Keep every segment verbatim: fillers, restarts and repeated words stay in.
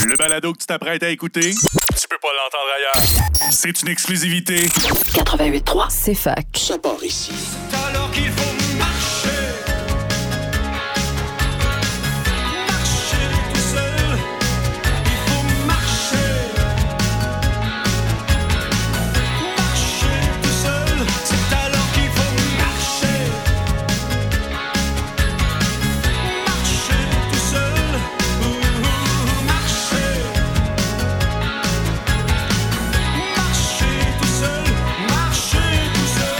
Le balado que tu t'apprêtes à écouter, tu peux pas l'entendre ailleurs. C'est une exclusivité. quatre-vingt-huit trois, c'est fac. Ça part ici. Alors qu'il faut marcher, marcher tout seul. Il faut marcher, marcher tout seul. C'est alors qu'il faut marcher, marcher tout seul. Ouh, marcher, marcher tout seul, marcher tout seul.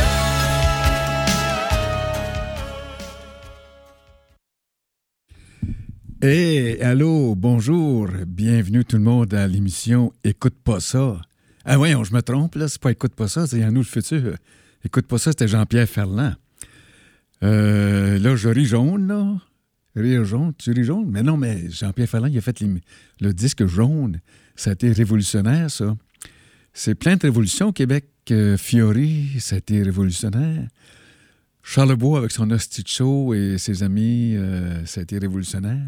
Hey, allô, bonjour, bienvenue tout le monde à l'émission Écoute pas ça. Ah voyons, je me trompe, là, c'est pas Écoute pas ça, c'est À nous le futur. Écoute pas ça, c'était Jean-Pierre Ferland. Euh, là, je ris jaune, là. Rire jaune, tu ris jaune? Mais non, mais Jean-Pierre Ferland, il a fait les- le disque jaune. Ça a été révolutionnaire, ça. C'est plein de révolutions au Québec. Euh, Fiori, ça a été révolutionnaire. Charlebois avec son hostie de show et ses amis, euh, ça a été révolutionnaire.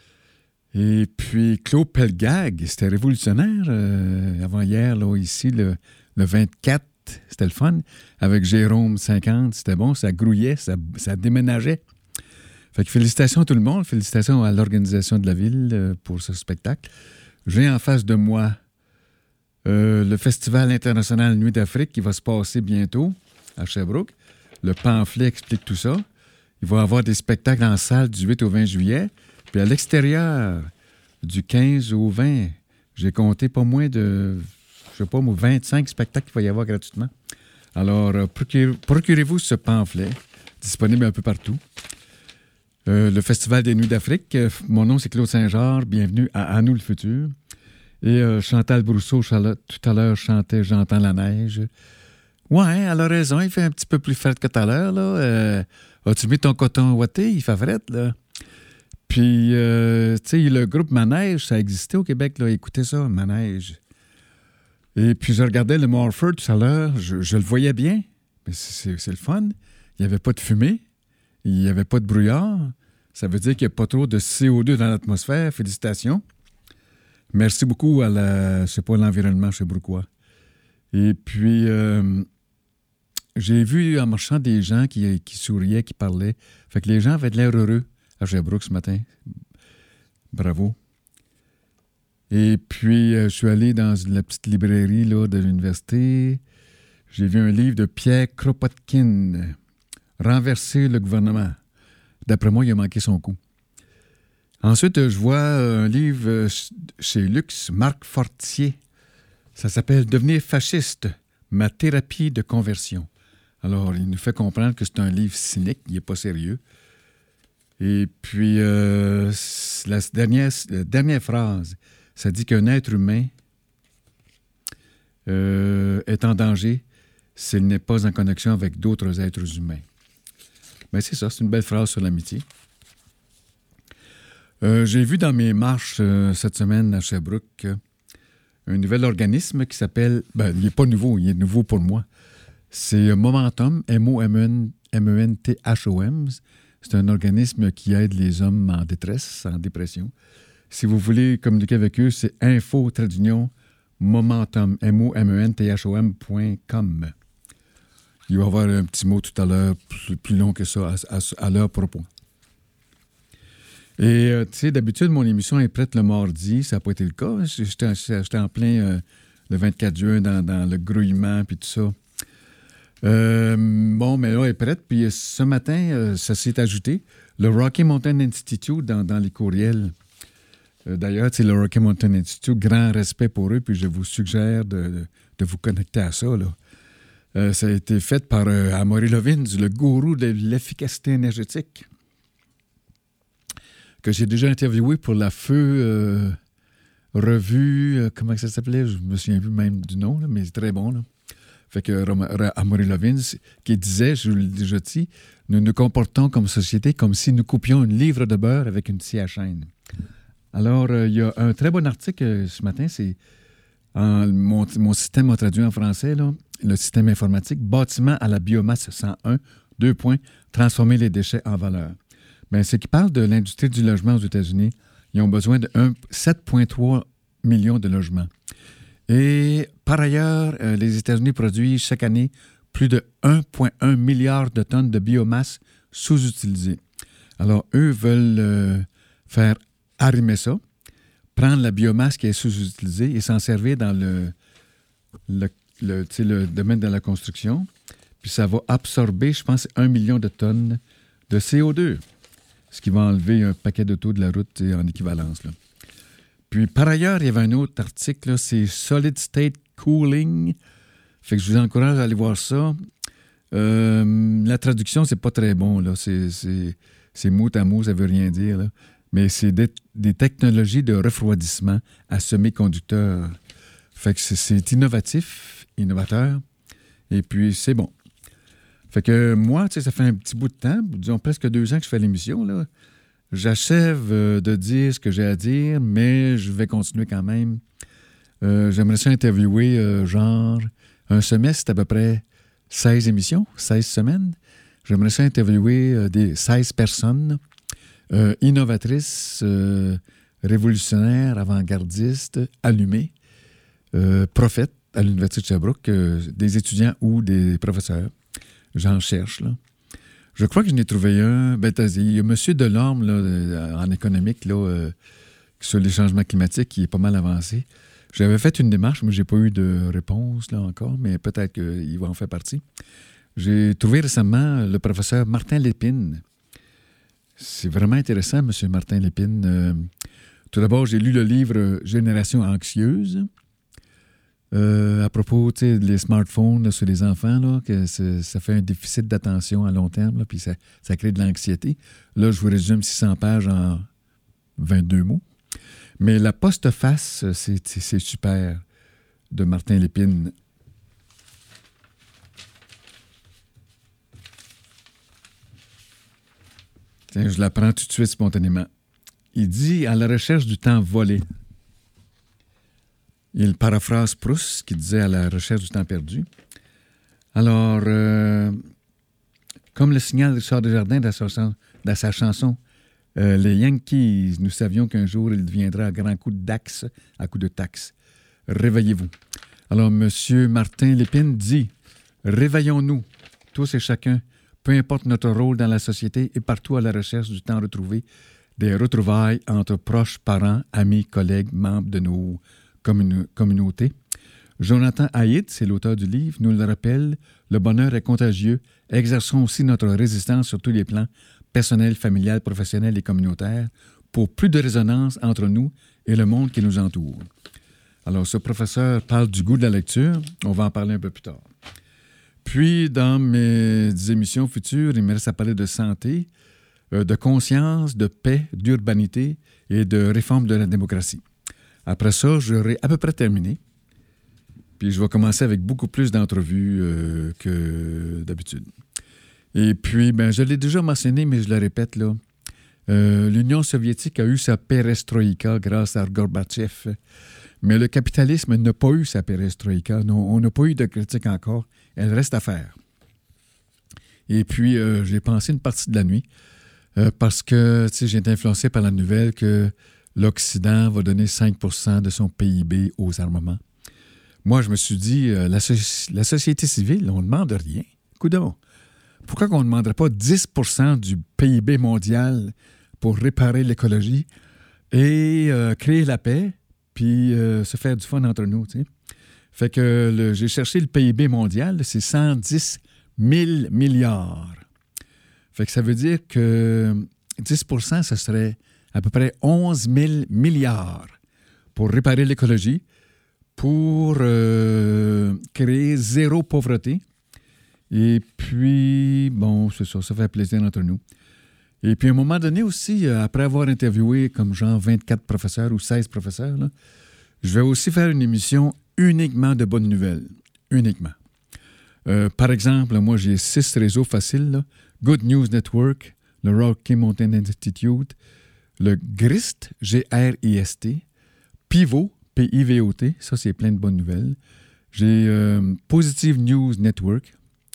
Et puis Claude Pelgag, c'était révolutionnaire euh, avant-hier, là, ici, le, le vingt-quatre, c'était le fun. Avec Jérôme cinquante, c'était bon, ça grouillait, ça, ça déménageait. Fait que félicitations à tout le monde, félicitations à l'organisation de la ville euh, pour ce spectacle. J'ai en face de moi euh, le Festival international Nuit d'Afrique qui va se passer bientôt à Sherbrooke. Le pamphlet explique tout ça. Il va y avoir des spectacles en salle du huit au vingt juillet. Puis à l'extérieur, du quinze au vingt, j'ai compté pas moins de, je sais pas, moi, vingt-cinq spectacles qu'il va y avoir gratuitement. Alors, euh, procure- procurez-vous ce pamphlet, disponible un peu partout. Euh, le Festival des Nuits d'Afrique. Euh, mon nom, c'est Claude Saint-Georges. Bienvenue à À nous le futur. Et euh, Chantal Brousseau, Charlotte, tout à l'heure, chantait J'entends la neige. Ouais, elle a raison, il fait un petit peu plus frais que tout à l'heure, là. Euh, as-tu mis ton coton ouaté? Il fait frais, là. Puis, euh, tu sais, le groupe Manège, ça existait au Québec, là. Écoutez ça, Manège. Et puis, je regardais le Morford tout à l'heure, je, je le voyais bien, mais c'est, c'est, c'est le fun. Il n'y avait pas de fumée, il n'y avait pas de brouillard. Ça veut dire qu'il n'y a pas trop de C O deux dans l'atmosphère. Félicitations. Merci beaucoup à la, je sais pas, l'environnement sherbrookois. Et puis, euh, j'ai vu en marchant des gens qui, qui souriaient, qui parlaient. Fait que les gens avaient de l'air heureux à Sherbrooke ce matin. Bravo. Et puis, euh, je suis allé dans la petite librairie là, de l'université. J'ai vu un livre de Pierre Kropotkin, « Renverser le gouvernement ». D'après moi, il a manqué son coup. Ensuite, je vois un livre chez Luxe, Marc Fortier. Ça s'appelle « Devenir fasciste, ma thérapie de conversion ». Alors, il nous fait comprendre que c'est un livre cynique, il n'est pas sérieux. Et puis, euh, la, dernière, la dernière phrase, ça dit qu'un être humain euh, est en danger s'il n'est pas en connexion avec d'autres êtres humains. Bien, c'est ça, c'est une belle phrase sur l'amitié. Euh, j'ai vu dans mes marches euh, cette semaine à Sherbrooke euh, un nouvel organisme qui s'appelle... Ben, il n'est pas nouveau, il est nouveau pour moi. C'est Momentum, M O M E N T H O M. C'est un organisme qui aide les hommes en détresse, en dépression. Si vous voulez communiquer avec eux, c'est info trait d'union momentum, M O M E N T H O M point com. Il va y avoir un petit mot tout à l'heure, plus, plus long que ça, à, à, à leur propos. Et, euh, tu sais, d'habitude, mon émission est prête le mardi. Ça n'a pas été le cas. J'étais, j'étais en plein euh, le vingt-quatre juin dans, dans le grouillement puis tout ça. Euh, bon, mais là, elle est prête. Puis ce matin, euh, ça s'est ajouté. Le Rocky Mountain Institute dans, dans les courriels. Euh, d'ailleurs, c'est le Rocky Mountain Institute, grand respect pour eux. Puis je vous suggère de, de, de vous connecter à ça, là. Euh, ça a été fait par euh, Amory Lovins, le gourou de l'efficacité énergétique, que j'ai déjà interviewé pour la Feu euh, revue, euh, comment ça s'appelait? Je me souviens plus même du nom, là, mais c'est très bon. Là. Fait que euh, Amory Lovins, qui disait, je vous l'ai déjà dit, nous nous comportons comme société comme si nous coupions une livre de beurre avec une scie à chaîne. Alors, il euh, y a un très bon article euh, ce matin, c'est en, mon, mon système m'a traduit en français, là, le système informatique, bâtiment à la biomasse cent un, deux points, transformer les déchets en valeur. Bien, c'est qui parle de l'industrie du logement aux États-Unis. Ils ont besoin de sept virgule trois millions de logements. Et par ailleurs, euh, les États-Unis produisent chaque année plus de un virgule un milliard de tonnes de biomasse sous-utilisée. Alors, eux veulent euh, faire arrimer ça, prendre la biomasse qui est sous-utilisée et s'en servir dans le, le, le, le domaine de la construction. Puis ça va absorber, je pense, un million de tonnes de C O deux, ce qui va enlever un paquet d'autos de la route en équivalence, là. Puis, par ailleurs, il y avait un autre article, là, c'est Solid State Cooling. Fait que je vous encourage à aller voir ça. Euh, la traduction, c'est pas très bon, là. C'est, c'est, c'est mot à mot, ça veut rien dire, là. Mais c'est des, des technologies de refroidissement à semi-conducteurs. Fait que c'est, c'est innovatif, innovateur. Et puis, c'est bon. Fait que moi, tu sais, ça fait un petit bout de temps, disons presque deux ans que je fais l'émission, là. J'achève euh, de dire ce que j'ai à dire, mais je vais continuer quand même. Euh, j'aimerais ça interviewer, euh, genre, un semestre, c'est à peu près seize émissions, seize semaines. J'aimerais ça interviewer euh, des seize personnes euh, innovatrices, euh, révolutionnaires, avant-gardistes, allumées, euh, prophètes à l'Université de Sherbrooke, euh, des étudiants ou des professeurs. J'en cherche, là. Je crois que je n'ai trouvé un. Ben, il y a M. Delorme, là, en économique, là, euh, sur les changements climatiques, qui est pas mal avancé. J'avais fait une démarche, mais je n'ai pas eu de réponse là encore, mais peut-être qu'il va en faire partie. J'ai trouvé récemment le professeur Martin Lépine. C'est vraiment intéressant, M. Martin Lépine. Euh, tout d'abord, j'ai lu le livre « Génération anxieuse ». Euh, à propos des smartphones là, sur les enfants, là, que ça fait un déficit d'attention à long terme, là, puis ça, ça crée de l'anxiété. Là, je vous résume six cents pages en vingt-deux mots. Mais la postface, c'est, c'est, c'est super, de Martin Lépine. Tiens, je la prends tout de suite spontanément. Il dit « À la recherche du temps volé ». Il paraphrase Proust, qui disait « à la recherche du temps perdu ». Alors, euh, comme le signale Richard Desjardins dans sa, dans sa chanson euh, « Les Yankees, nous savions qu'un jour il deviendra à grands coups d'axe, à coups de taxe. Réveillez-vous ». Alors, M. Martin Lépine dit « Réveillons-nous, tous et chacun, peu importe notre rôle dans la société et partout à la recherche du temps retrouvé, des retrouvailles entre proches, parents, amis, collègues, membres de nos Commune- communauté. Jonathan Haidt, c'est l'auteur du livre, nous le rappelle, le bonheur est contagieux. Exerçons aussi notre résistance sur tous les plans, personnel, familial, professionnel et communautaire, pour plus de résonance entre nous et le monde qui nous entoure. Alors, ce professeur parle du goût de la lecture. On va en parler un peu plus tard. Puis, dans mes émissions futures, il me reste à parler de santé, euh, de conscience, de paix, d'urbanité et de réforme de la démocratie. Après ça, j'aurai à peu près terminé. Puis je vais commencer avec beaucoup plus d'entrevues euh, que d'habitude. Et puis, ben, je l'ai déjà mentionné, mais je le répète, là. Euh, L'Union soviétique a eu sa perestroïka grâce à Gorbatchev. Mais le capitalisme n'a pas eu sa perestroïka. Non, on n'a pas eu de critique encore. Elle reste à faire. Et puis, euh, j'ai pensé une partie de la nuit euh, parce que, tu sais, j'ai été influencé par la nouvelle que l'Occident va donner cinq pour cent de son P I B aux armements. Moi, je me suis dit, euh, la, so- la société civile, on ne demande rien. Coudonc. Pourquoi qu'on ne demanderait pas dix pour cent du P I B mondial pour réparer l'écologie et euh, créer la paix, puis euh, se faire du fun entre nous, tu sais? Fait que le, j'ai cherché le P I B mondial, c'est cent dix mille milliards. Fait que ça veut dire que dix pour cent, ce serait à peu près onze mille milliards pour réparer l'écologie, pour euh, créer zéro pauvreté. Et puis, bon, c'est ça, ça fait plaisir entre nous. Et puis, à un moment donné aussi, après avoir interviewé comme genre vingt-quatre professeurs ou seize professeurs, là, je vais aussi faire une émission uniquement de bonnes nouvelles. Uniquement. Euh, par exemple, moi, j'ai six réseaux faciles, là. Good News Network, le Rocky Mountain Institute, le GRIST, G R I S T, Pivot, P I V O T, ça, c'est plein de bonnes nouvelles. J'ai euh, Positive News Network.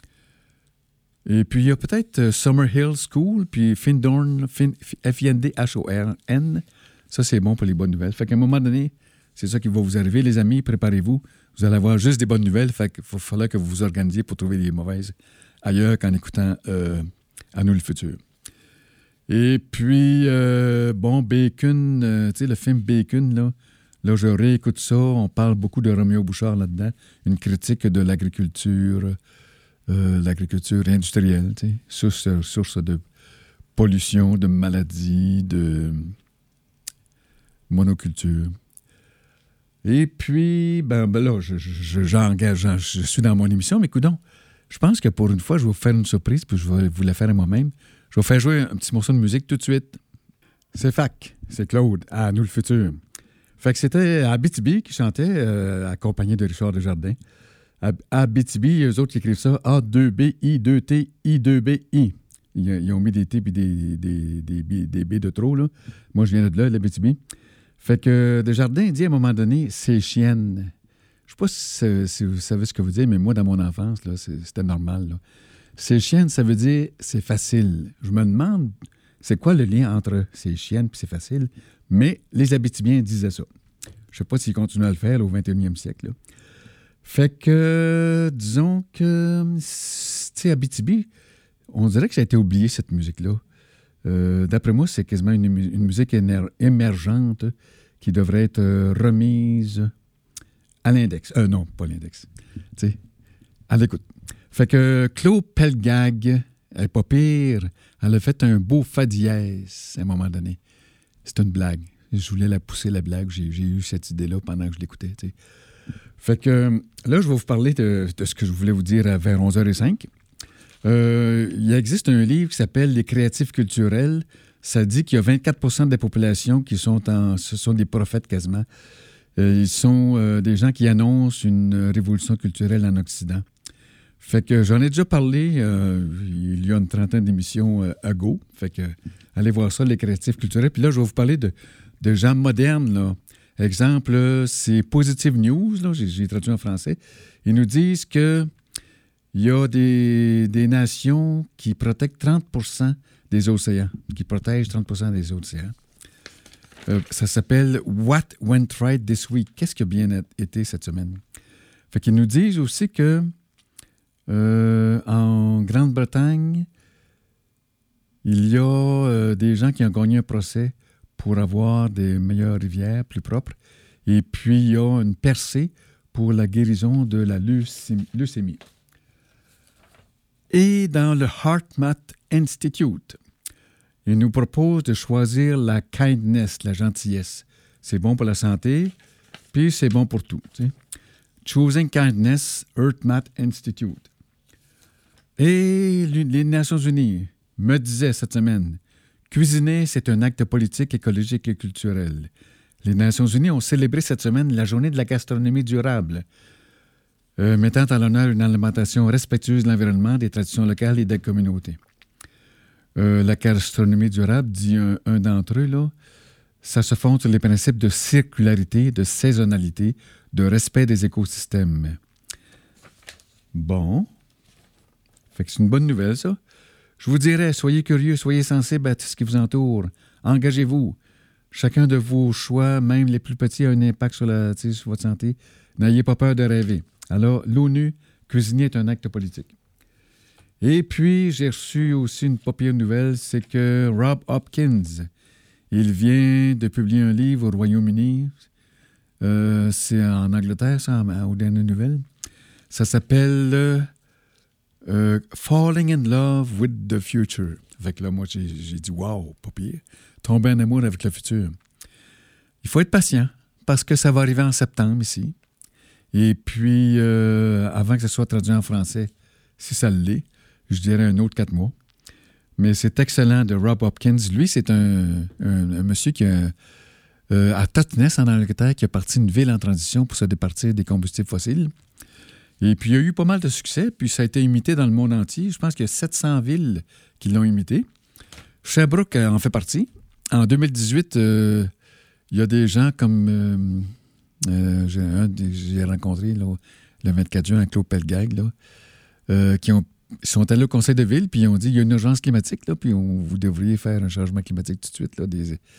Et puis, il y a peut-être euh, Summerhill School, puis Findorn, fin, F I N D H O R N. Ça, c'est bon pour les bonnes nouvelles. Fait qu'à un moment donné, C'est ça qui va vous arriver, les amis. Préparez-vous. Vous allez avoir juste des bonnes nouvelles. Fait qu'il va falloir que vous vous organisiez pour trouver les mauvaises ailleurs qu'en écoutant euh, À nous le futur. Et puis, euh, bon, Bacon, euh, tu sais, le film Bacon, là, là, je réécoute ça. On parle beaucoup de Roméo Bouchard là-dedans. Une critique de l'agriculture, euh, l'agriculture industrielle, tu sais, source, source de pollution, de maladies, de monoculture. Et puis, ben, ben là, je, je, j'engage, je suis dans mon émission, mais coudonc, je pense que pour une fois, je vais vous faire une surprise, puis je vais vous la faire à moi-même. Je vais vous faire jouer un petit morceau de musique tout de suite. C'est Fac, c'est Claude, à nous le futur. Fait que c'était Abitibi qui chantait, euh, accompagné de Richard Desjardins. Abitibi, eux autres qui écrivent ça, A deux B I deux T I deux B I. Ils, ils ont mis des T et des, des, des, des, des B de trop, là. Moi, je viens de là, l'Abitibi. Fait que Desjardins dit à un moment donné, c'est chienne. Je sais pas si, si vous savez ce que vous dites, mais moi, dans mon enfance, là, c'était normal. Là. C'est chienne, ça veut dire c'est facile. Je me demande, c'est quoi le lien entre c'est chienne et c'est facile? Mais les Abitibiens disaient ça. Je sais pas s'ils continuent à le faire au vingt et unième siècle. Là. Fait que, disons que, tu sais, Abitibi, on dirait que ça a été oublié, cette musique-là. Euh, d'après moi, c'est quasiment une, une musique éner- émergente qui devrait être euh, remise à l'index. Euh, non, pas l'index. Tu sais, à l'écoute. Fait que Claude Pelgag, elle n'est pas pire. Elle a fait un beau fa dièse à un moment donné. C'est une blague. Je voulais la pousser, la blague. J'ai, j'ai eu cette idée-là pendant que je l'écoutais. Tu sais. Fait que là, je vais vous parler de, de ce que je voulais vous dire vers onze heures cinq. Euh, il existe un livre qui s'appelle « Les créatifs culturels ». Ça dit qu'il y a vingt-quatre pour cent de la population qui sont en... Ce sont des prophètes quasiment. Euh, ils sont euh, des gens qui annoncent une révolution culturelle en Occident. Fait que j'en ai déjà parlé euh, il y a une trentaine d'émissions euh, à go. Fait que allez voir ça, les créatifs culturels. Puis là, je vais vous parler de, de gens modernes, là. Exemple, c'est Positive News, là, j'ai, j'ai traduit en français. Ils nous disent que il y a des, des nations qui protègent trente pour cent des océans, qui protègent trente pour cent des océans. Euh, ça s'appelle « What went right this week ». Qu'est-ce qui a bien été cette semaine? Fait qu'ils nous disent aussi que euh, en Grande-Bretagne, il y a euh, des gens qui ont gagné un procès pour avoir des meilleures rivières, plus propres. Et puis, il y a une percée pour la guérison de la leucémie. leucémie. Et dans le HeartMath Institute, il nous propose de choisir la kindness, la gentillesse. C'est bon pour la santé, puis c'est bon pour tout. Tu sais. Choosing Kindness, HeartMath Institute. Et les Nations Unies me disaient cette semaine, cuisiner, c'est un acte politique, écologique et culturel. Les Nations Unies ont célébré cette semaine la journée de la gastronomie durable, Euh, mettant à l'honneur une alimentation respectueuse de l'environnement, des traditions locales et des communautés. Euh, la gastronomie durable, dit un, un d'entre eux, là, ça se fonde sur les principes de circularité, de saisonnalité, de respect des écosystèmes. Bon. Fait que c'est une bonne nouvelle, ça. Je vous dirais, soyez curieux, soyez sensibles à tout ce qui vous entoure. Engagez-vous. Chacun de vos choix, même les plus petits, a un impact sur, la, sur votre santé. N'ayez pas peur de rêver. Alors, l'ONU, cuisiner est un acte politique. Et puis, j'ai reçu aussi une pas pire nouvelle, c'est que Rob Hopkins, il vient de publier un livre au Royaume-Uni. Euh, c'est en Angleterre, ça, aux dernières nouvelles. Ça s'appelle euh, euh, Falling in Love with the Future. Fait que là, moi, j'ai, j'ai dit, wow, pas pire. Tomber en amour avec le futur. Il faut être patient, parce que ça va arriver en septembre ici. Et puis, euh, avant que ça soit traduit en français, si ça l'est, je dirais un autre quatre mois. Mais c'est excellent de Rob Hopkins. Lui, c'est un, un, un monsieur qui a, euh, à Totnes, en Angleterre, qui a parti une ville en transition pour se départir des combustibles fossiles. Et puis, il y a eu pas mal de succès, puis ça a été imité dans le monde entier. Je pense qu'il y a sept cents villes qui l'ont imité. Sherbrooke en fait partie. En deux mille dix-huit, euh, il y a des gens comme... Euh, Euh, j'ai, un, j'ai rencontré là, le vingt-quatre juin à Claude Pelgag, là, euh, qui ont, sont allés au conseil de ville, puis ils ont dit il y a une urgence climatique, là, puis on, vous devriez faire un changement climatique tout de suite. Là, des,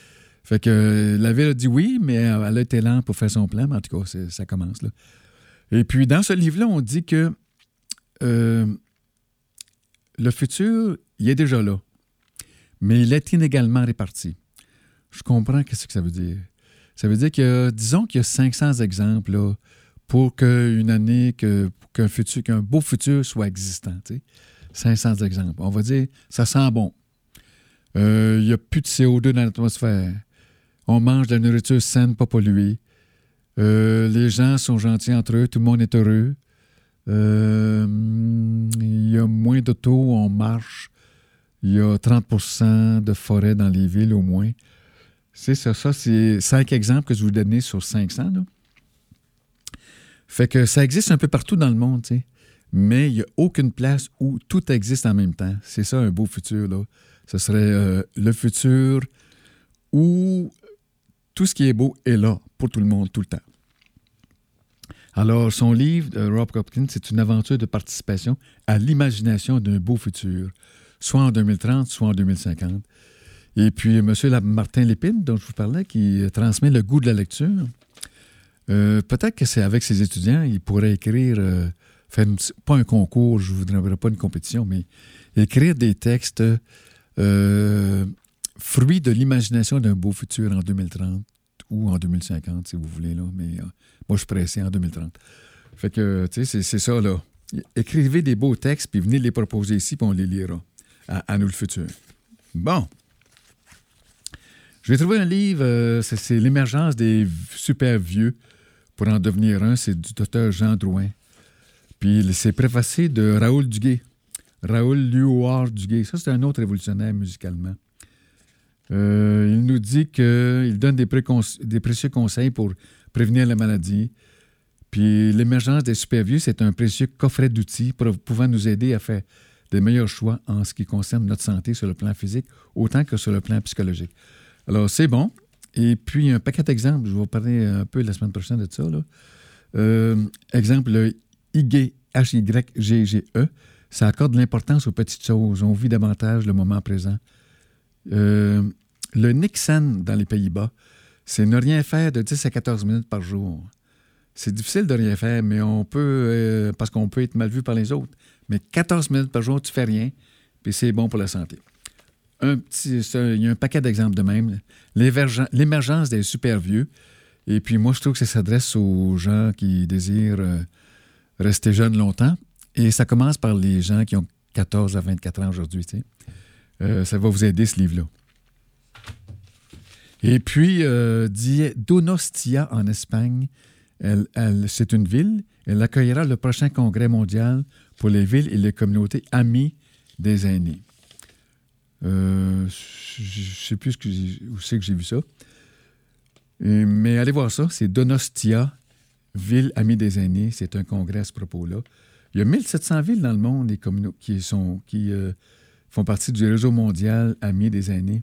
Fait que euh, la ville a dit oui, mais elle a été lente pour faire son plan, mais en tout cas, c'est, ça commence là. Et puis, dans ce livre-là, on dit que euh, le futur, il est déjà là, mais il est inégalement réparti. Je comprends ce que ça veut dire. Ça veut dire que, disons qu'il y a cinq cents exemples là, pour qu'une année, que, qu'un, futur, qu'un beau futur soit existant. Tu sais. cinq cents exemples. On va dire, ça sent bon. Euh, il n'y a plus de C O deux dans l'atmosphère. On mange de la nourriture saine, pas polluée. Euh, les gens sont gentils entre eux, tout le monde est heureux. Euh, il y a moins d'autos, on marche. Il y a trente pour cent de forêt dans les villes au moins. C'est ça, ça, c'est cinq exemples que je vous donnais sur cinq cents. Là. Fait que ça existe un peu partout dans le monde, tu sais. Mais il n'y a aucune place où tout existe en même temps. C'est ça, un beau futur, là. Ce serait euh, le futur où tout ce qui est beau est là pour tout le monde, tout le temps. Alors, son livre, de Rob Hopkins, c'est une aventure de participation à l'imagination d'un beau futur, soit en deux mille trente, soit en deux mille cinquante. Et puis, M. Martin Lépine, dont je vous parlais, qui transmet le goût de la lecture, euh, peut-être que c'est avec ses étudiants, il pourrait écrire, euh, faire une, pas un concours, je ne voudrais pas une compétition, mais écrire des textes euh, fruits de l'imagination d'un beau futur en deux mille trente ou en deux mille cinquante, si vous voulez, là. Mais euh, moi, je suis pressé en deux mille trente. Fait que, tu sais, c'est, c'est ça, là. Écrivez des beaux textes, puis venez les proposer ici, puis on les lira. À, à nous le futur. Bon. Je vais trouver un livre, euh, c'est, c'est L'émergence des super vieux pour en devenir un. C'est du docteur Jean Drouin. Puis c'est préfacé de Raoul Duguay. Raoul Luard Duguay. Ça, c'est un autre révolutionnaire musicalement. Euh, il nous dit qu'il donne des, précon- des précieux conseils pour prévenir la maladie. Puis l'émergence des super vieux, c'est un précieux coffret d'outils pour, pouvant nous aider à faire des meilleurs choix en ce qui concerne notre santé sur le plan physique, autant que sur le plan psychologique. Alors, c'est bon. Et puis, un paquet d'exemples. Je vais vous parler un peu la semaine prochaine de ça. Là. Euh, exemple, le I G H Y G G E. Ça accorde l'importance aux petites choses. On vit davantage le moment présent. Euh, le Niksen dans les Pays-Bas, c'est ne rien faire de dix à quatorze minutes par jour. C'est difficile de rien faire, mais on peut, euh, parce qu'on peut être mal vu par les autres. Mais quatorze minutes par jour, tu fais rien, puis c'est bon pour la santé. Un petit, ça, il y a un paquet d'exemples de même. L'émergence des super vieux. Et puis moi, je trouve que ça s'adresse aux gens qui désirent euh, rester jeunes longtemps. Et ça commence par les gens qui ont quatorze à vingt-quatre ans aujourd'hui. Tu sais. euh, ça va vous aider, ce livre-là. Et puis, euh, Donostia, en Espagne, elle, elle, c'est une ville. Elle accueillera le prochain congrès mondial pour les villes et les communautés amies des aînés. Euh, je ne sais plus ce que où c'est que j'ai vu ça. Et, mais allez voir ça. C'est Donostia, ville amie des aînés. C'est un congrès à ce propos-là. Il y a mille sept cents villes dans le monde les communaux, qui, sont, qui euh, font partie du réseau mondial amis des aînés.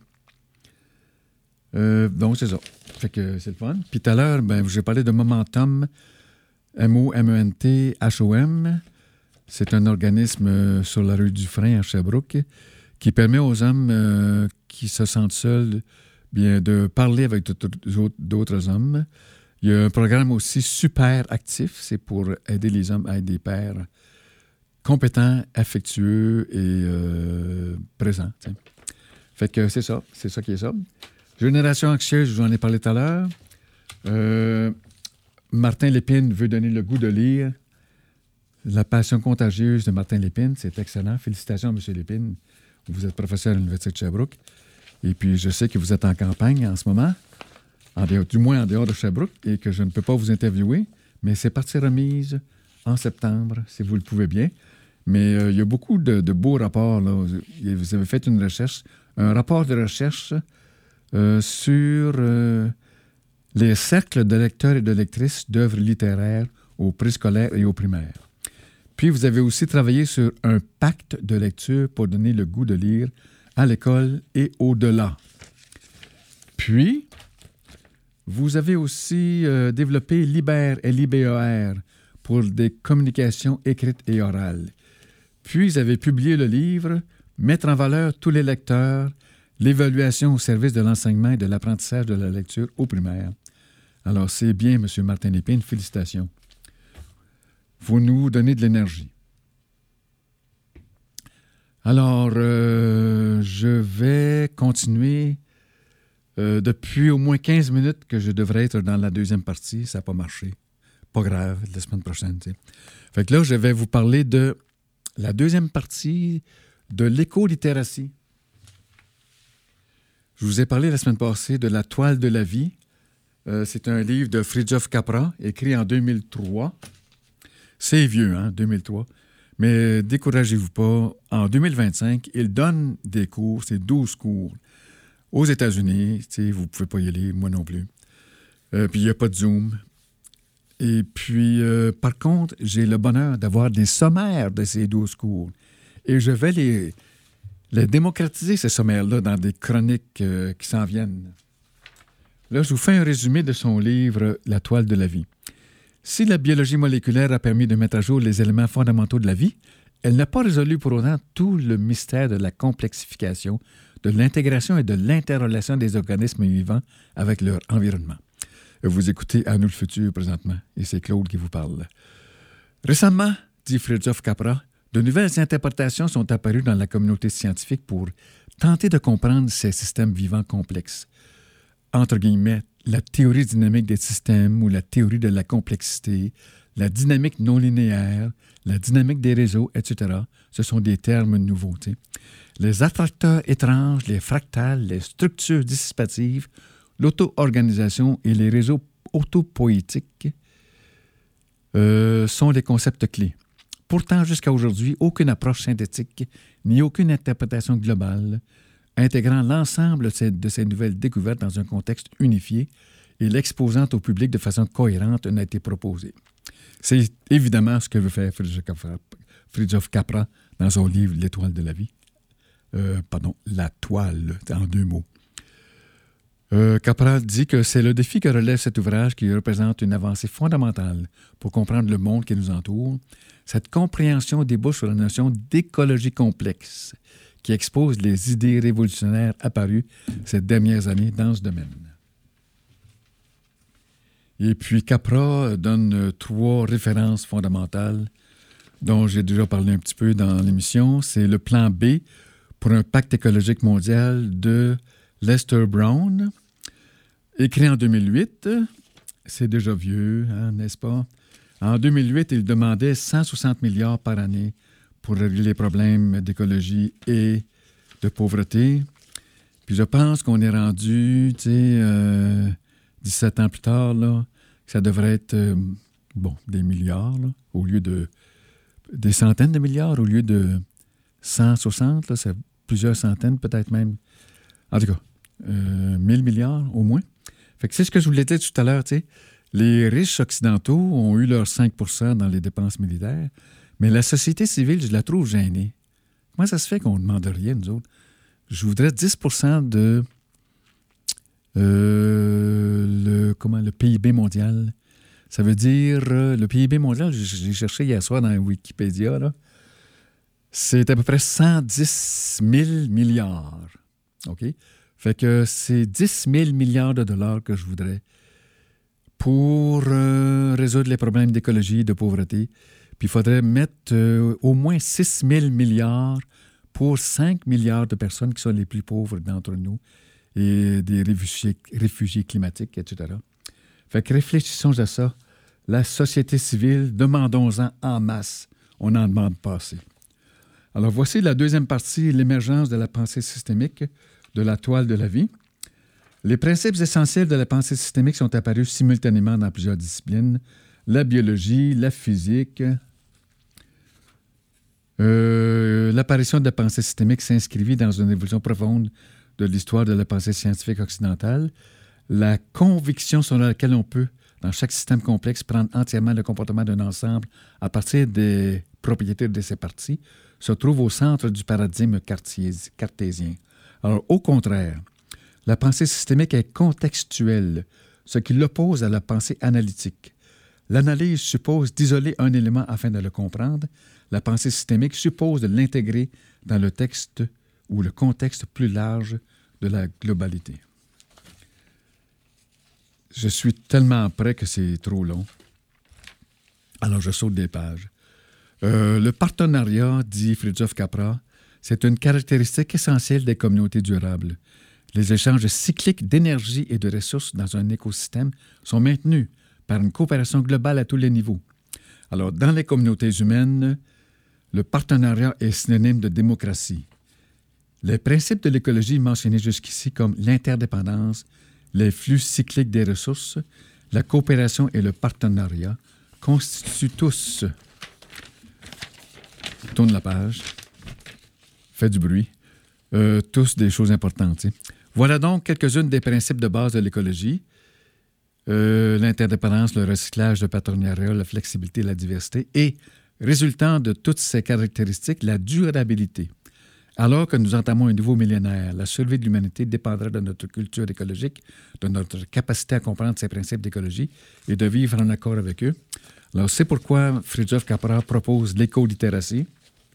Euh, donc, c'est ça. Fait que c'est le fun. Puis tout à l'heure, ben, j'ai parlé de Momentum, M O M E N T H O M. C'est un organisme euh, sur la rue Dufresne à Sherbrooke qui permet aux hommes euh, qui se sentent seuls bien, de parler avec d'autres, d'autres hommes. Il y a un programme aussi super actif. C'est pour aider les hommes à être des pères compétents, affectueux et euh, présents. T'sais. Fait que c'est ça. C'est ça qui est ça. Génération anxieuse, je vous en ai parlé tout à l'heure. Euh, Martin Lépine veut donner le goût de lire. La passion contagieuse de Martin Lépine, c'est excellent. Félicitations à M. Lépine. Vous êtes professeur à l'Université de Sherbrooke. Et puis, je sais que vous êtes en campagne en ce moment, en dehors, du moins en dehors de Sherbrooke, et que je ne peux pas vous interviewer, mais c'est partie remise en septembre, si vous le pouvez bien. Mais euh, il y a beaucoup de, de beaux rapports. Là. Vous avez fait une recherche, un rapport de recherche euh, sur euh, les cercles de lecteurs et de lectrices d'œuvres littéraires au préscolaire et au primaire. Puis, vous avez aussi travaillé sur un pacte de lecture pour donner le goût de lire à l'école et au-delà. Puis, vous avez aussi euh, développé Liber et L I B E R pour des communications écrites et orales. Puis, vous avez publié le livre « Mettre en valeur tous les lecteurs, l'évaluation au service de l'enseignement et de l'apprentissage de la lecture au primaire. Alors, c'est bien, M. Martin Lépine, félicitations. Vous nous donnez de l'énergie. Alors, euh, je vais continuer. Euh, depuis au moins quinze minutes que je devrais être dans la deuxième partie. Ça n'a pas marché. Pas grave, la semaine prochaine. T'sais. Fait que là, je vais vous parler de la deuxième partie de l'éco-littératie. Je vous ai parlé la semaine passée de La toile de la vie. Euh, c'est un livre de Fritjof Capra, écrit en deux mille trois. C'est vieux, hein, deux mille trois. Mais découragez-vous pas. En deux mille vingt-cinq, il donne des cours, c'est douze cours. Aux États-Unis, vous ne pouvez pas y aller, moi non plus. Euh, puis il n'y a pas de Zoom. Et puis, euh, par contre, j'ai le bonheur d'avoir des sommaires de ces douze cours. Et je vais les, les démocratiser, ces sommaires-là, dans des chroniques euh, qui s'en viennent. Là, je vous fais un résumé de son livre « La toile de la vie ». Si la biologie moléculaire a permis de mettre à jour les éléments fondamentaux de la vie, elle n'a pas résolu pour autant tout le mystère de la complexification, de l'intégration et de l'interrelation des organismes vivants avec leur environnement. Vous écoutez À nous le futur présentement, et c'est Claude qui vous parle. Récemment, dit Fritjof Capra, de nouvelles interprétations sont apparues dans la communauté scientifique pour tenter de comprendre ces systèmes vivants complexes. Entre guillemets, la théorie dynamique des systèmes ou la théorie de la complexité, la dynamique non linéaire, la dynamique des réseaux, et cetera, ce sont des termes nouveaux. T'sais. Les attracteurs étranges, les fractales, les structures dissipatives, l'auto-organisation et les réseaux autopoétiques euh, sont des concepts clés. Pourtant, jusqu'à aujourd'hui, aucune approche synthétique ni aucune interprétation globale intégrant l'ensemble de ces, de ces nouvelles découvertes dans un contexte unifié et l'exposant au public de façon cohérente n'a été proposée. C'est évidemment ce que veut faire Fritjof Capra dans son livre « L'étoile de la vie ». Euh, pardon, la toile, en deux mots. Euh, Capra dit que c'est le défi que relève cet ouvrage qui représente une avancée fondamentale pour comprendre le monde qui nous entoure. Cette compréhension débouche sur la notion d'écologie complexe qui expose les idées révolutionnaires apparues ces dernières années dans ce domaine. Et puis Capra donne trois références fondamentales dont j'ai déjà parlé un petit peu dans l'émission. C'est le plan B pour un pacte écologique mondial de Lester Brown, écrit en deux mille huit. C'est déjà vieux, hein, n'est-ce pas? En deux mille huit, il demandait cent soixante milliards par année pour régler les problèmes d'écologie et de pauvreté. Puis je pense qu'on est rendu, tu sais, euh, dix-sept ans plus tard, là, que ça devrait être, euh, bon, des milliards, là, au lieu de... des centaines de milliards, au lieu de cent soixante, là, c'est plusieurs centaines, peut-être même. En tout cas, euh, mille milliards au moins. Fait que c'est ce que je vous l'ai dit tout à l'heure, tu sais. Les riches occidentaux ont eu leurs cinq pour cent dans les dépenses militaires, mais la société civile, je la trouve gênée. Comment ça se fait qu'on ne demande rien, nous autres? Je voudrais dix pour cent de euh, le, comment, le P I B mondial. Ça veut dire, euh, le P I B mondial, j'ai cherché hier soir dans Wikipédia, là, c'est à peu près cent dix mille milliards. OK? Fait que c'est dix mille milliards de dollars que je voudrais pour euh, résoudre les problèmes d'écologie et de pauvreté. Puis il faudrait mettre euh, au moins six mille milliards pour cinq milliards de personnes qui sont les plus pauvres d'entre nous et des réfugiés, réfugiés climatiques, et cetera. Fait que réfléchissons à ça. La société civile, demandons-en en masse. On n'en demande pas assez. Alors voici la deuxième partie, l'émergence de la pensée systémique de la toile de la vie. Les principes essentiels de la pensée systémique sont apparus simultanément dans plusieurs disciplines. La biologie, la physique. Euh, l'apparition de la pensée systémique s'inscrivit dans une évolution profonde de l'histoire de la pensée scientifique occidentale. La conviction selon laquelle on peut, dans chaque système complexe, prendre entièrement le comportement d'un ensemble à partir des propriétés de ses parties, se trouve au centre du paradigme cartésien. Alors, au contraire, la pensée systémique est contextuelle, ce qui l'oppose à la pensée analytique. L'analyse suppose d'isoler un élément afin de le comprendre. La pensée systémique suppose de l'intégrer dans le texte ou le contexte plus large de la globalité. Je suis tellement prêt que c'est trop long. Alors, je saute des pages. Euh, le partenariat, dit Fritjof Capra, c'est une caractéristique essentielle des communautés durables. Les échanges cycliques d'énergie et de ressources dans un écosystème sont maintenus par une coopération globale à tous les niveaux. Alors, dans les communautés humaines, le partenariat est synonyme de démocratie. Les principes de l'écologie mentionnés jusqu'ici comme l'interdépendance, les flux cycliques des ressources, la coopération et le partenariat constituent tous, tourne la page, fait du bruit, euh, tous des choses importantes. T'sais. Voilà donc quelques-unes des principes de base de l'écologie. Euh, l'interdépendance, le recyclage, le partenariat, la flexibilité, la diversité et, résultant de toutes ces caractéristiques, la durabilité. Alors que nous entamons un nouveau millénaire, la survie de l'humanité dépendra de notre culture écologique, de notre capacité à comprendre ces principes d'écologie et de vivre en accord avec eux. Alors, c'est pourquoi Fritjof Capra propose l'écolittératie.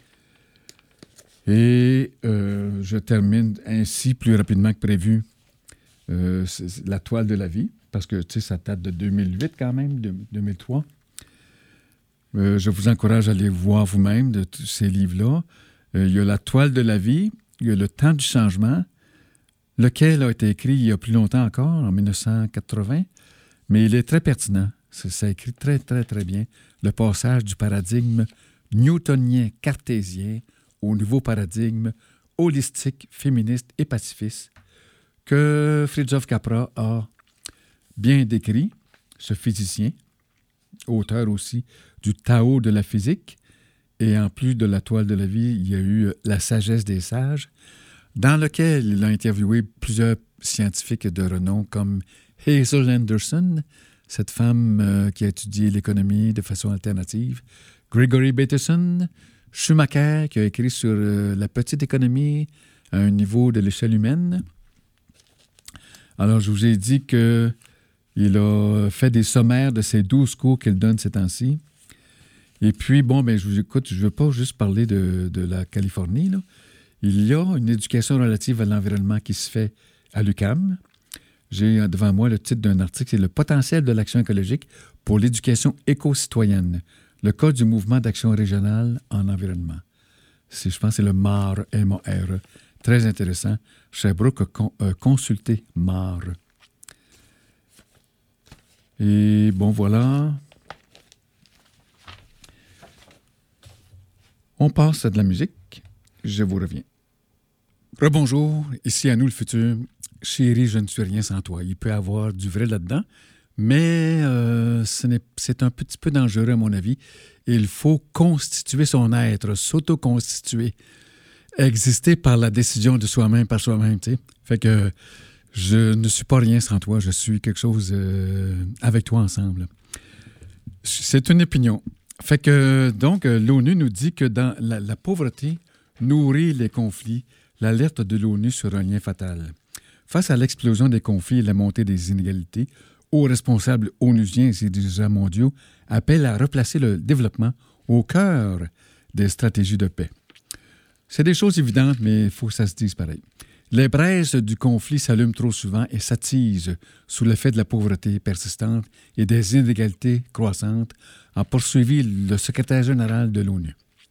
Et euh, je termine ainsi plus rapidement que prévu euh, la toile de la vie, parce que, tu sais, ça date de deux mille huit quand même, de deux mille trois. Euh, je vous encourage à aller voir vous-même de tous ces livres-là. Euh, il y a la toile de la vie, il y a le temps du changement, lequel a été écrit il y a plus longtemps encore, en mille neuf cent quatre-vingts, mais il est très pertinent. C'est, ça écrit très, très, très bien. Le passage du paradigme newtonien cartésien au nouveau paradigme holistique, féministe et pacifiste que Fritjof Capra a bien décrit, ce physicien, auteur aussi du Tao de la physique, et en plus de la toile de la vie, il y a eu La sagesse des sages, dans lequel il a interviewé plusieurs scientifiques de renom comme Hazel Anderson, cette femme euh, qui a étudié l'économie de façon alternative, Gregory Bateson, Schumacher, qui a écrit sur euh, la petite économie à un niveau de l'échelle humaine. Alors, je vous ai dit qu'il a fait des sommaires de ces douze cours qu'il donne ces temps-ci. Et puis, bon, ben, je vous écoute, je ne veux pas juste parler de, de la Californie, là. Il y a une éducation relative à l'environnement qui se fait à l'U Q A M. J'ai devant moi le titre d'un article, c'est « Le potentiel de l'action écologique pour l'éducation éco-citoyenne. Le cas du mouvement d'action régionale en environnement. » C'est, je pense que c'est le M A R, M A R E. Très intéressant. Sherbrooke a con, euh, consulté M A R E. Et bon, voilà. On passe à de la musique. Je vous reviens. Rebonjour, ici à nous le futur. Chérie, je ne suis rien sans toi. Il peut y avoir du vrai là-dedans, mais euh, ce n'est, c'est un petit peu dangereux à mon avis. Il faut constituer son être, s'auto-constituer, exister par la décision de soi-même, par soi-même, tu sais. Fait que je ne suis pas rien sans toi, je suis quelque chose euh, avec toi ensemble. C'est une opinion. Fait que, donc, l'ONU nous dit que dans la, la pauvreté nourrit les conflits, l'alerte de l'ONU sur un lien fatal. Face à l'explosion des conflits et la montée des inégalités, hauts responsables onusiens et dirigeants mondiaux appellent à replacer le développement au cœur des stratégies de paix. C'est des choses évidentes, mais il faut que ça se dise pareil. Les braises du conflit s'allument trop souvent et s'attisent sous l'effet de la pauvreté persistante et des inégalités croissantes, a poursuivi le secrétaire général de l'ONU.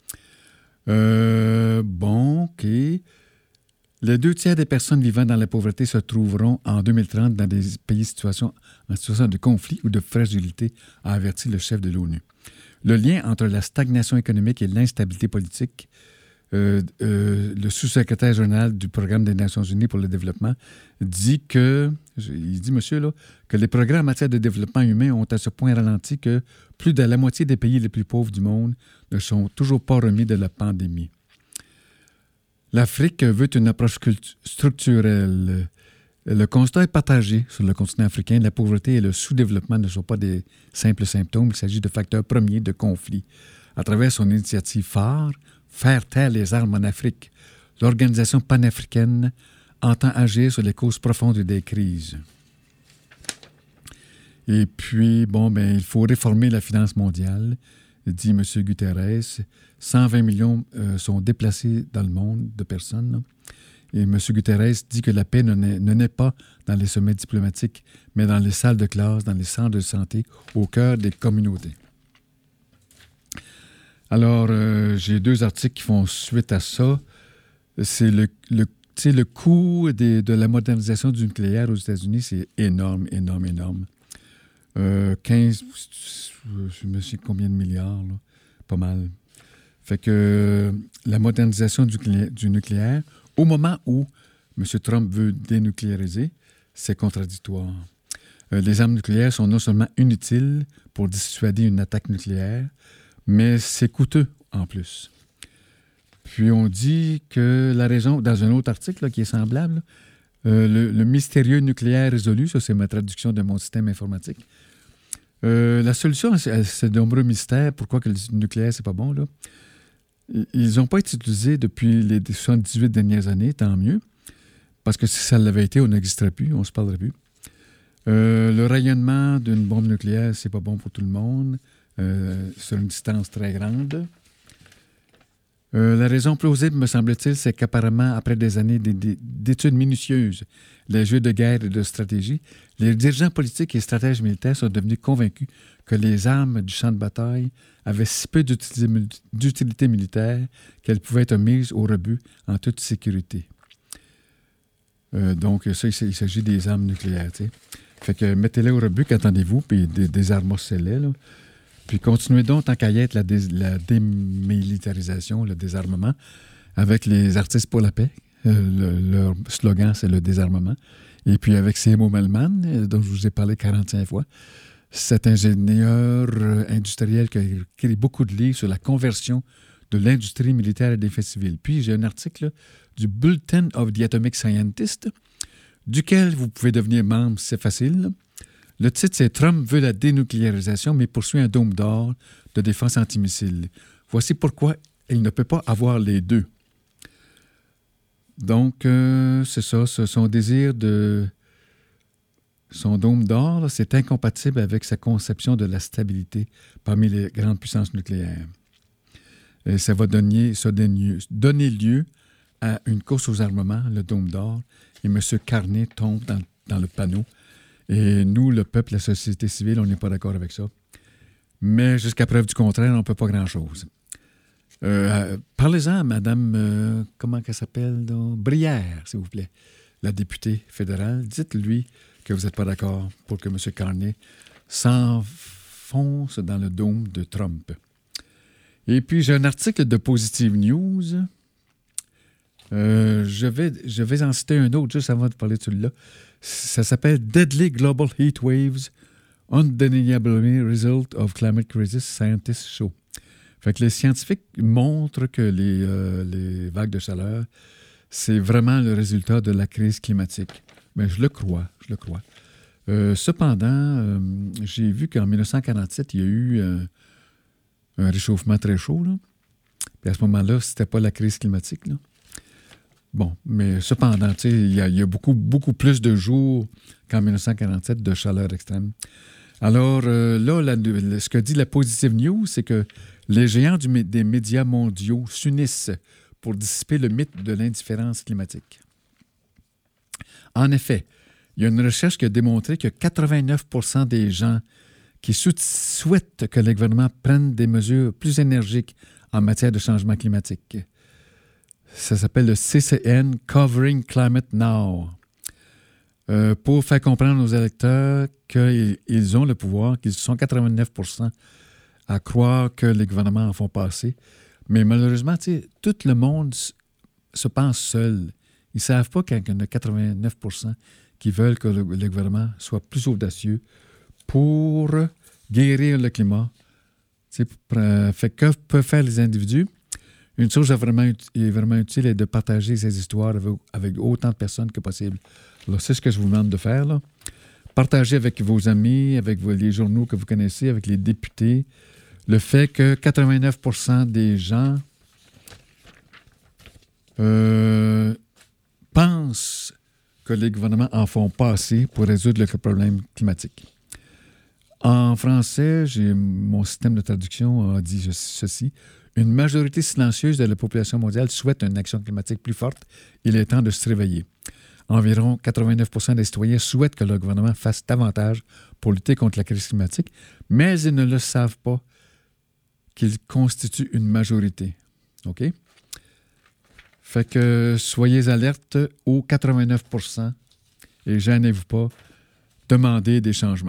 Euh, bon, OK. Les deux tiers des personnes vivant dans la pauvreté se trouveront en deux mille trente dans des pays situation, en situation de conflit ou de fragilité, a averti le chef de l'ONU. Le lien entre la stagnation économique et l'instabilité politique, euh, euh, le sous-secrétaire général du Programme des Nations unies pour le développement dit que, il dit, monsieur, là, que les progrès en matière de développement humain ont à ce point ralenti que plus de la moitié des pays les plus pauvres du monde ne sont toujours pas remis de la pandémie. L'Afrique veut une approche structurelle. Le constat est partagé sur le continent africain. La pauvreté et le sous-développement ne sont pas des simples symptômes. Il s'agit de facteurs premiers de conflit. À travers son initiative phare, Faire taire les armes en Afrique, l'organisation panafricaine entend agir sur les causes profondes des crises. Et puis, bon, ben, il faut réformer la finance mondiale, dit M. Guterres. cent vingt millions euh, sont déplacés dans le monde de personnes. Et M. Guterres dit que la paix ne naît, ne naît pas dans les sommets diplomatiques, mais dans les salles de classe, dans les centres de santé, au cœur des communautés. Alors, euh, j'ai deux articles qui font suite à ça. C'est le, le, le coût des, de la modernisation du nucléaire aux États-Unis, c'est énorme, énorme, énorme. Euh, quinze, je me sais combien de milliards, là. Pas mal. Fait que euh, la modernisation du, du nucléaire, au moment où M. Trump veut dénucléariser, c'est contradictoire. Euh, les armes nucléaires sont non seulement inutiles pour dissuader une attaque nucléaire, mais c'est coûteux en plus. Puis on dit que la raison, dans un autre article là, qui est semblable, euh, le, le mystérieux nucléaire résolu, ça c'est ma traduction de mon système informatique. Euh, la solution à ces nombreux mystères, pourquoi que le nucléaire c'est pas bon, là, ils n'ont pas été utilisés depuis les soixante-dix-huit dernières années, tant mieux, parce que si ça l'avait été, on n'existerait plus, on ne se parlerait plus. Euh, le rayonnement d'une bombe nucléaire, c'est pas bon pour tout le monde, euh, sur une distance très grande. Euh, la raison plausible, me semble-t-il, c'est qu'apparemment, après des années d'études minutieuses, les jeux de guerre et de stratégie, les dirigeants politiques et stratèges militaires sont devenus convaincus que les armes du champ de bataille avaient si peu d'utilité militaire qu'elles pouvaient être mises au rebut en toute sécurité. Euh, donc, ça, il s'agit des armes nucléaires, tu sais. Fait que mettez-les au rebut, qu'attendez-vous, puis désarmocez-les, là. Puis continuez donc, tant qu'à y être, la, dé, la démilitarisation, le désarmement, avec les artistes pour la paix. Euh, le, leur slogan, c'est le désarmement. Et puis avec Seymour Melman, dont je vous ai parlé quarante-cinq fois, cet ingénieur euh, industriel qui a écrit beaucoup de livres sur la conversion de l'industrie militaire à des faits civils. Puis j'ai un article là, du Bulletin of the Atomic Scientist, duquel vous pouvez devenir membre, c'est facile, là. Le titre, c'est « Trump veut la dénucléarisation, mais poursuit un dôme d'or de défense antimissile. Voici pourquoi il ne peut pas avoir les deux. » Donc, euh, c'est ça, son désir de... Son dôme d'or, là, c'est incompatible avec sa conception de la stabilité parmi les grandes puissances nucléaires. Et ça va donner, ça donner, donner lieu à une course aux armements, le dôme d'or, et M. Carney tombe dans, dans le panneau. Et nous, le peuple, la société civile, on n'est pas d'accord avec ça. Mais jusqu'à preuve du contraire, on ne peut pas grand-chose. Euh, parlez-en à Mme, euh, comment elle s'appelle, donc? Brière, s'il vous plaît, la députée fédérale. Dites-lui que vous n'êtes pas d'accord pour que M. Carney s'enfonce dans le dôme de Trump. Et puis, j'ai un article de Positive News. Euh, je, vais, je vais en citer un autre juste avant de parler de celui-là. Ça s'appelle « Deadly Global Heat Waves, Undeniably Result of Climate Crisis Scientists Show ». Fait que les scientifiques montrent que les, euh, les vagues de chaleur, c'est vraiment le résultat de la crise climatique. Mais je le crois, je le crois. Euh, cependant, euh, j'ai vu qu'en dix-neuf cent quarante-sept, il y a eu euh, un réchauffement très chaud, là. Puis à ce moment-là, c'était pas la crise climatique, là. Bon, mais cependant, tu sais, il y a, il y a beaucoup, beaucoup plus de jours qu'en dix-neuf cent quarante-sept de chaleur extrême. Alors, euh, là, la, la, ce que dit la Positive News, c'est que les géants du, des médias mondiaux s'unissent pour dissiper le mythe de l'indifférence climatique. En effet, il y a une recherche qui a démontré que quatre-vingt-neuf pour cent des gens qui sou- souhaitent que les gouvernements prennent des mesures plus énergiques en matière de changement climatique. Ça s'appelle le C C N Covering Climate Now. Euh, pour faire comprendre aux électeurs qu'ils ils ont le pouvoir, qu'ils sont quatre-vingt-neuf pour cent à croire que les gouvernements en font passer. Mais malheureusement, tout le monde se pense seul. Ils ne savent pas qu'il y en a quatre-vingt-neuf pour cent qui veulent que le, le gouvernement soit plus audacieux pour guérir le climat. Pour, euh, fait que peuvent faire les individus? Une chose est vraiment, est vraiment utile est de partager ces histoires avec, avec autant de personnes que possible. Alors, c'est ce que je vous demande de faire, là. Partagez avec vos amis, avec vos, les journaux que vous connaissez, avec les députés, le fait que quatre-vingt-neuf pour cent des gens euh, pensent que les gouvernements en font pas assez pour résoudre le problème climatique. En français, j'ai, mon système de traduction a dit ceci. Une majorité silencieuse de la population mondiale souhaite une action climatique plus forte. Il est temps de se réveiller. Environ quatre-vingt-neuf pour cent des citoyens souhaitent que le gouvernement fasse davantage pour lutter contre la crise climatique, mais ils ne le savent pas qu'ils constituent une majorité. OK? Fait que soyez alertes aux quatre-vingt-neuf pour cent et gênez-vous pas, demandez des changements.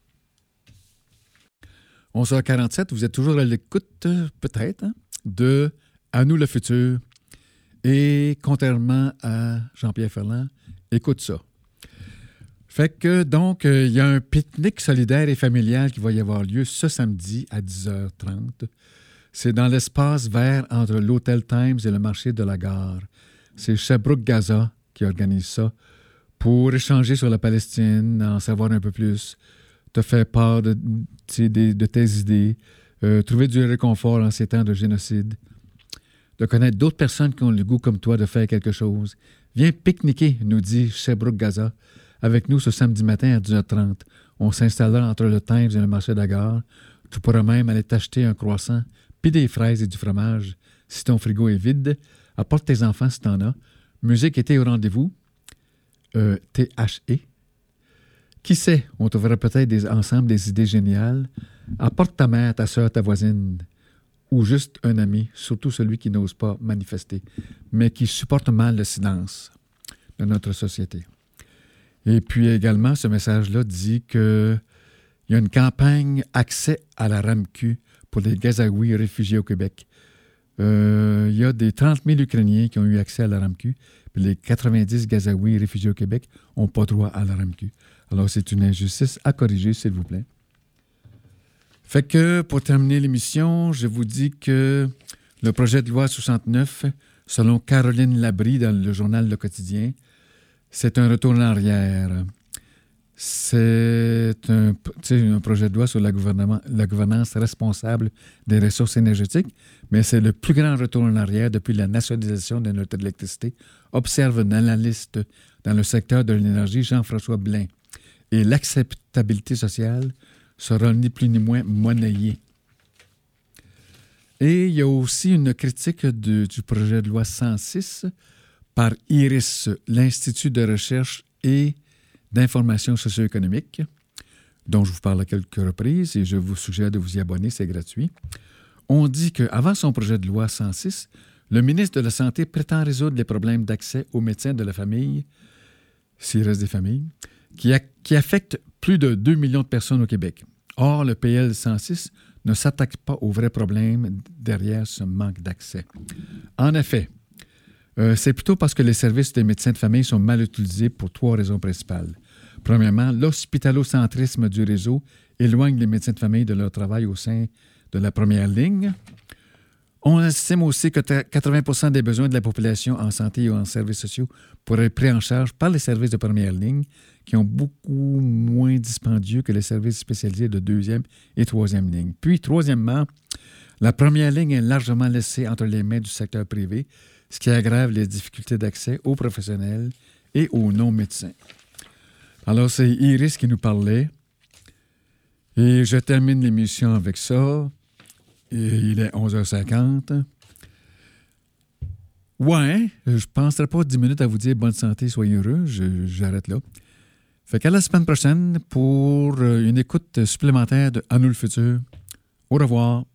onze heures quarante-sept, vous êtes toujours à l'écoute, peut-être, hein, de « À nous le futur ». Et contrairement à Jean-Pierre Ferland, écoute ça. Fait que, donc, il euh, y a un pique-nique solidaire et familial qui va y avoir lieu ce samedi à dix heures trente. C'est dans l'espace vert entre l'Hôtel Times et le marché de la gare. C'est Sherbrooke Gaza qui organise ça pour échanger sur la Palestine, en savoir un peu plus, te faire part de, de, de tes idées, euh, trouver du réconfort en ces temps de génocide, de connaître d'autres personnes qui ont le goût comme toi de faire quelque chose. Viens pique-niquer, nous dit Sherbrooke Gaza, avec nous ce samedi matin à dix heures trente. On s'installera entre le Times et le marché de la gare. Tu pourras même aller t'acheter un croissant, puis des fraises et du fromage. Si ton frigo est vide, apporte tes enfants si t'en as. Musique était au rendez-vous. Euh, T H E. Qui sait, on trouvera peut-être des, ensemble des idées géniales. Apporte ta mère, ta soeur, ta voisine, ou juste un ami, surtout celui qui n'ose pas manifester, mais qui supporte mal le silence de notre société. Et puis également, ce message-là dit qu'il y a une campagne accès à la RAMQ pour les Gazaouis réfugiés au Québec. Euh, il y a des trente mille Ukrainiens qui ont eu accès à la RAMQ, puis les quatre-vingt-dix Gazaouis réfugiés au Québec n'ont pas droit à la RAMQ. Alors, c'est une injustice à corriger, s'il vous plaît. Fait que, pour terminer l'émission, je vous dis que le projet de loi soixante-neuf, selon Caroline Labrie dans le journal Le Quotidien, c'est un retour en arrière. C'est un, un projet de loi sur la, la gouvernance responsable des ressources énergétiques, mais c'est le plus grand retour en arrière depuis la nationalisation de notre électricité, observe un analyste dans le secteur de l'énergie, Jean-François Blain. Et l'acceptabilité sociale sera ni plus ni moins monnayée. Et il y a aussi une critique de, du projet de loi cent six par IRIS, l'Institut de recherche et d'information socio-économique, dont je vous parle à quelques reprises et je vous suggère de vous y abonner, c'est gratuit. On dit qu'avant son projet de loi cent six, le ministre de la Santé prétend résoudre les problèmes d'accès aux médecins de la famille, s'il reste des familles, qui, a, qui affectent plus de deux millions de personnes au Québec. Or, le P L cent six ne s'attaque pas aux vrais problèmes derrière ce manque d'accès. En effet, euh, c'est plutôt parce que les services des médecins de famille sont mal utilisés pour trois raisons principales. Premièrement, l'hospitalocentrisme du réseau éloigne les médecins de famille de leur travail au sein de la première ligne. On estime aussi que quatre-vingts pour cent des besoins de la population en santé et en services sociaux pourraient être pris en charge par les services de première ligne, qui ont beaucoup moins dispendieux que les services spécialisés de deuxième et troisième ligne. Puis, troisièmement, la première ligne est largement laissée entre les mains du secteur privé, ce qui aggrave les difficultés d'accès aux professionnels et aux non-médecins. Alors, c'est Iris qui nous parlait. Et je termine l'émission avec ça. Et il est onze heures cinquante. Ouais, je ne penserai pas dix minutes à vous dire bonne santé, soyez heureux. Je, j'arrête là. Fait qu'à la semaine prochaine pour une écoute supplémentaire de À nous le futur. Au revoir.